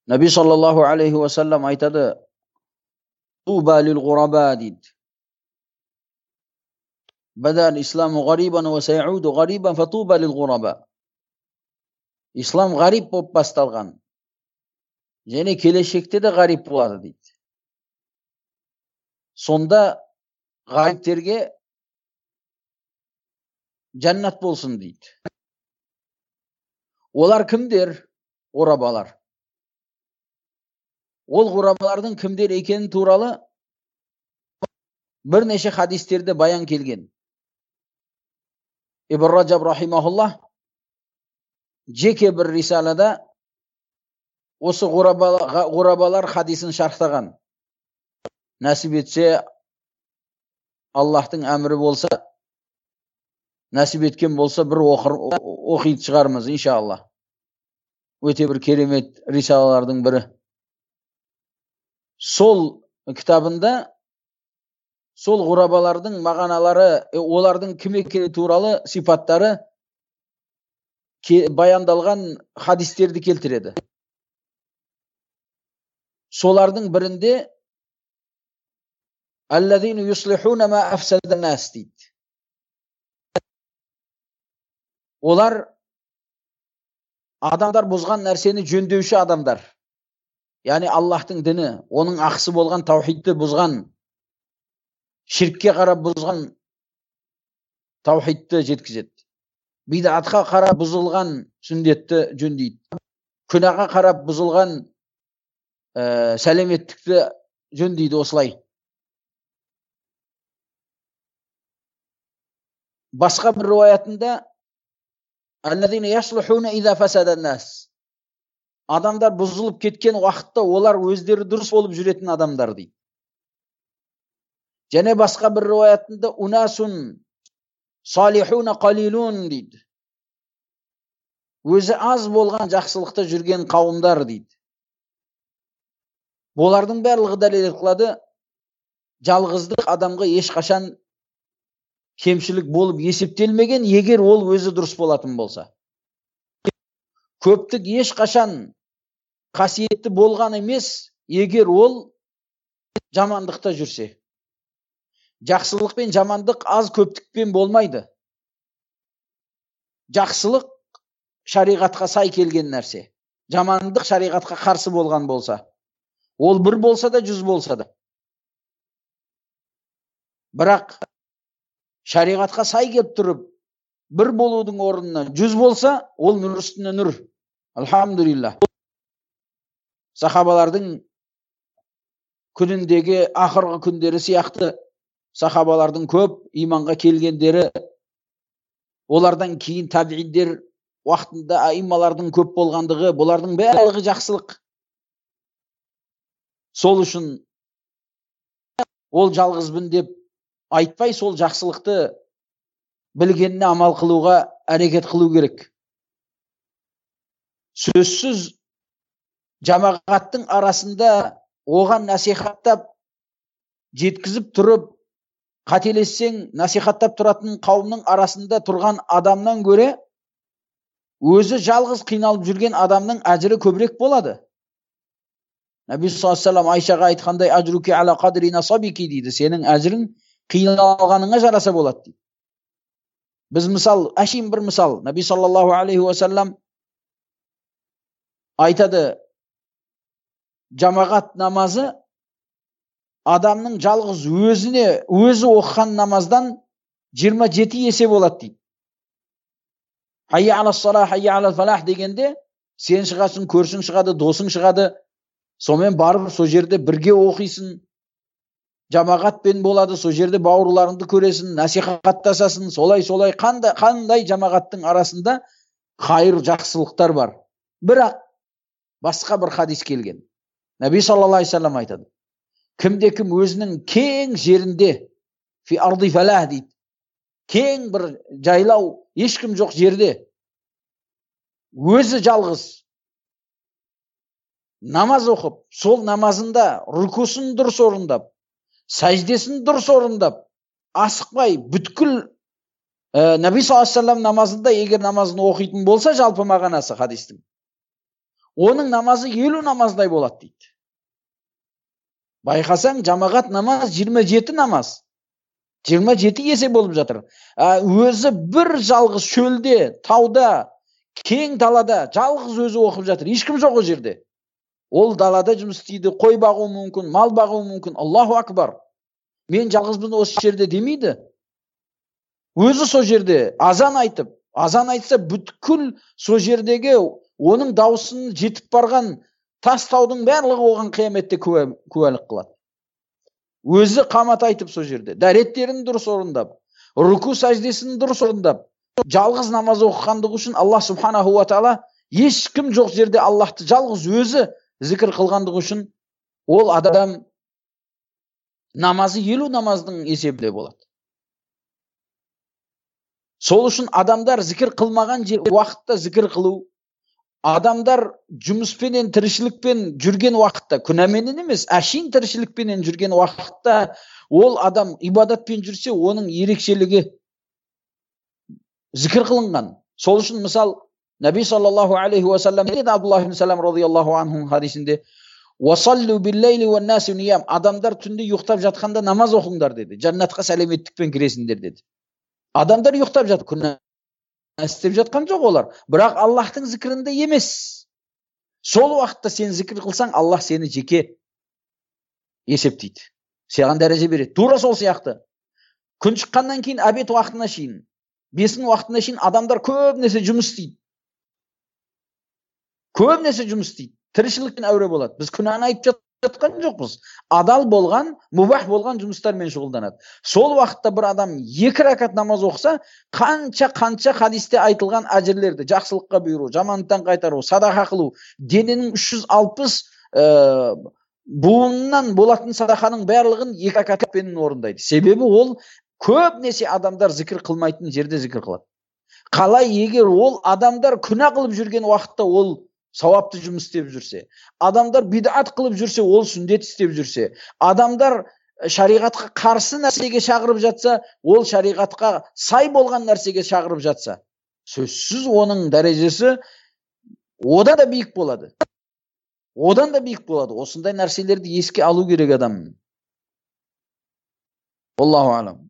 Наби саллаллаху алейхи ва саллам айтады: "Туба лил гураба" дейді. Бадан исламу гарибан ва сайуду гарибан фатуба лил гураба. Ислам гариб болып басталған, және келешекте де гариб болады дейді. Сонда гарибтерге жаннат болсын дейді. Олар кімдер? Ғурабалар. Ол ғурабалардың кімдер екені туралы бірнеше хадистерде баян келген. Ибн Раджаб рахимахуллах жеке бір рисалада осы ғурабалар хадисін шархтаған. Нәсіп етсе, Аллахтың әмірі болса, нәсіп еткен болса, бір оқиды шығармыз, иншаллах. Өте бір керемет рисалалардың бірі. Сол кітабында сол ғурабалардың мағаналары, олардың кім екені туралы сипаттары баяндалған хадистерді келтіреді. Солардың бірінде «Аллазина юслихуна ма афсадан нас» дейді. Олар адамдар бұзған нәрсені жөндеуші адамдар. Яғни Аллахтың діні, оның ақысы болған таухидті бұзған, ширкке қарап бұзған таухидті жеткізеді. Бидатқа қарап бұзылған сүндетті жөндейді. Күнәға қарап бұзылған сәлеметтікті жөндейді осылай. Басқа бір риwayatында «Аллазина яслухуна иза фасадан нас». Адамдар бұзылып кеткен уақытта олар өздері дұрыс болып жүретін адамдар дейді. Және басқа бір риwayatында «Унасун салихуна қалилун» дейді. Өзі аз болған жақсылықта жүрген қауымдар дейді. Олардың барлығы дәлел қылады, жалғыздық адамға ешқашан кемшілік болып есептелмеген, егер ол өзі дұрыс болатын болса. Көптік ешқашан қасиетті болған емес, егер ол жамандықта жүрсе. Жақсылық пен жамандық аз көптікпен болмайды. Жақсылық шариғатқа сай келген нәрсе. Жамандық шариғатқа қарсы болған болса. Ол бір болса да, 100 болса да. Бірақ шариғатқа сай келіп тұрып, бір болудың орнына 100 болса, ол нұр үстіне нұр. Алхамдулилlah. Сахабалардың күніндегі ақырғы күндері сияқты сахабалардың көп иманға келгендері, олардан кейін табииндер уақытында аималардың көп болғандығы, бұлардың барлығы жақсылық. Сол үшін ол жалғызбын деп айтпай, сол жақсылықты білгеніне амал қылуға әрекет қылу керек. Сөзсіз жамағаттың арасында оған насихаттап жеткізіп тұрып, қателессең насихаттап тұратын қауымның арасында тұрған адамнан көре өзі жалғыз қиналып жүрген адамның әжірі көбірек болады. Наби саллаллаху алейхи ва саллям Айшаға айтқандай «Ажруки ала қадри насабики» дейді. Сенің әжірің қиналғаныңа жараса болады дейді. Біз мысал, әшейін бір мысал, Наби саллаллаху алейхи ва саллям айтады, жамағат намазы адамның жалғыз өзі оқыған намаздан 27 есе болады дейді. Хайя ала сала, хайя ала фалах дегенде сен шығасың, көршің шығады, досың шығады, сонымен барып сол жерде бірге оқисың, жамағатпен болады, сол жерде бауырларыңды көресің, насихаттасасың, солай қандай жамағаттың арасында хайыр жақсылықтар бар. Бірақ басқа бір хадис келген. Наби саллаллаху алейхи ва саллям айтады, кімде кім өзінің кең жерінде, фи арди фалах дейді, кең бір жайлау, ешкім жоқ жерде өзі жалғыз намаз оқып, сол намазында рүкусін дұрыс орындап, сәждесін дұрыс орындап, асықпай бүткіл Наби саллаллаху алейхи ва саллям намазында егер намазын оқитын болса, жалпы мағанасы хадистің, оның намазы 50 намаздай болады дейді. Байқасаң, жамағат намаз 27 намаз. 27 есе болып жатыр. Өзі бір жалғыз шөлде, тауда, кең далада жалғыз өзі оқып жатыр. Ешкім жоқ о жерде. Ол далада жұмыс істейді, қой бағу мүмкін, мал бағу мүмкін. Аллаху акбар. Мен жалғызбын осы жерде демейді. Өзі сол жерде азан айтып, азан айтса бүткіл сол жердегі оның дауысын жетіп барған тас таудың барлығы оған қияметте куәлік қылады. Өзі қамат айтып сол жерде, дәреттерін дұрыс орындап, руку сәждесін дұрыс орындап, жалғыз намаз оқығандығы үшін Аллах субханаху ва тағала ешкім жоқ жерде Аллахты жалғыз өзі зікір қылғандығы үшін ол адам намазы 50 намаздың есебінде болады. Сол үшін адамдар зікір қылмаған уақытта зікір қылу, адамдар жұмыспенен, тіршілікпен жүрген уақытта, күнәменен емес, әшейін тіршілікпенен жүрген уақытта ол адам ибадатпен жүрсе, оның ерекшелігі зікір қылынған. Сол үшін мысал Наби саллаллаху алейхи ва саллям деді Абдуллах ибн Салам радиаллаху анху хадисінде: "Уасаллу биллейли уан насу ниям", адамдар түнде ұйықтап жатқанда намаз оқыңдар деді. Жәннатқа сәлеметтікпен кіресіңдер деді. Адамдар ұйықтап жатыр, күнә істеп жатқан жоқ олар, бірақ Аллахтың зікірінде емес. Сол уақытта сен зікір қылсаң, Аллах сені жеке есептейді. Саған дәреже береді. Тура сол сияқты. Күн шыққаннан кейін обед уақытына шейін, бесін уақытына шейін адамдар көбінесе жұмыс істейді. Көбінесе жұмыс істейді. Тіршілікпен әуре болады. Біз күнәні айтып жатқан жоқпыз. Адал болған, мубах болған жұмыстармен шұғылданады. Сол уақытта бір адам 2 ракат намаз оқыса, қанша хадисте айтылған әжірлерді, жақсылыққа бұйыру, жамандықтан қайтару, садақа қылу, дененің 360 буынынан болатын садақаның барлығын 2 ракатпен орындайды. Себебі ол көбінесе адамдар зікір қылмайтын жерде зікір қылады. Қалай егер ол адамдар күнә қылып жүрген уақытта ол сауапты жұмыс істеп жүрсе, адамдар бидат қылып жүрсе, ол сүндет істеп жүрсе, адамдар шариғатқа қарсы нәрсеге шақырып жатса, ол шариғатқа сай болған нәрсеге шақырып жатса, сөзсіз оның дәрежесі одан да биік болады. Одан да биік болады. Осындай нәрселерді еске алу керек адам. Аллаху алам.